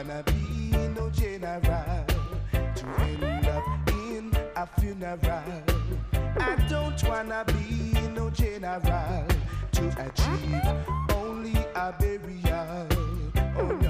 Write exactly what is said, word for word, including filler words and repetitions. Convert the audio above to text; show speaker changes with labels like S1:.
S1: wanna be no general to end up in a funeral. I don't wanna be no general to achieve only a burial. Oh no.